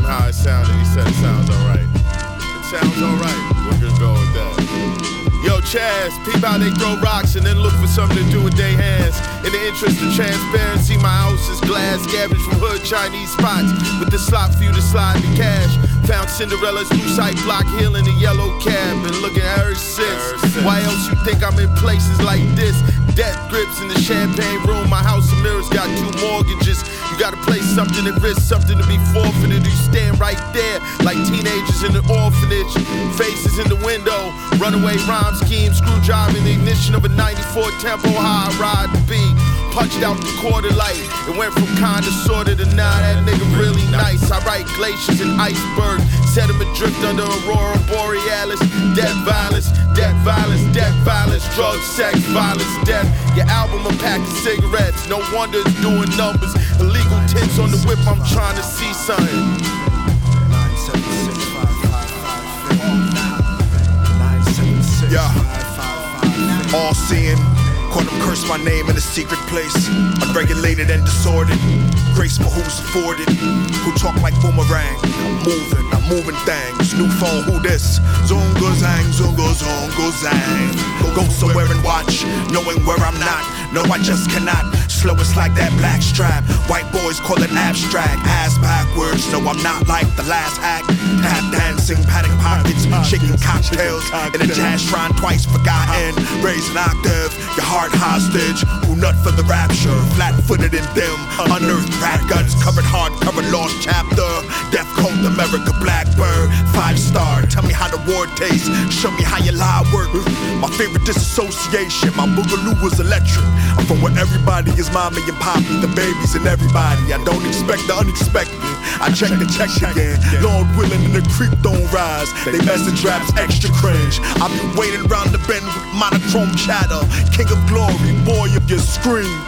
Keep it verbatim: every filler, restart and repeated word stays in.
how it sounded. He said it sounds alright. It sounds alright. We're gonna go with that. Yo, Chaz, peep how they throw rocks and then look for something to do with their hands. In the interest of transparency, my house is glass, garbage from hood Chinese spots. With the slot for you to slide the cash. Found Cinderella's blue site block hill in the yellow cab. Been looking at her since. Why else you think I'm in places like this? Death grips in the champagne room. My house of mirrors got two mortgages. You gotta play something at risk, something to be forfeited. You stand right there like teenagers in an orphanage. Faces in the window, runaway rhyme scheme, screwdriver in the ignition of a ninety-four Tempo high ride to be. Punched out the quarter light. It went from kinda sorta to nah, that nigga really nice. I write glaciers and icebergs, set him adrift under Aurora Borealis. Death violence, death violence, death violence, drugs, sex, violence, death. Your album a pack of cigarettes, no wonder it's doing numbers. Illegal tints on the whip, I'm trying to see something. Yeah, all seeing. Caught him curse my name in a secret place. Unregulated and disordered. Graceful who's afforded. Who talk like boomerang. I'm moving, I'm moving things. New phone, who this? Zungo zang, zungo zungo zang. Go, go somewhere and watch, knowing where I'm not. No, I just cannot. Slow, it's like that black strap. White boys call it abstract. Ass backwards, no, I'm not like the last act. Tap dancing, patting pockets, shaking cocktails in a jazz shrine twice forgotten. Raise an octave, your heart hostage. Who nut for the rapture? Flat-footed in them, unearthed rat guns, covered hard, covered lost chapter. Death Code America, Blackbird, five star. Tell me how the war tastes. Show me how your lie work. My favorite disassociation. My boogaloo was electric. I'm from where everybody is mommy and poppy, the babies and everybody. I don't expect the unexpected. I check the check again. Lord willing and the creep don't rise. They message raps extra cringe. I've been waiting round the bend with monochrome chatter. King of glory, boy of your scream.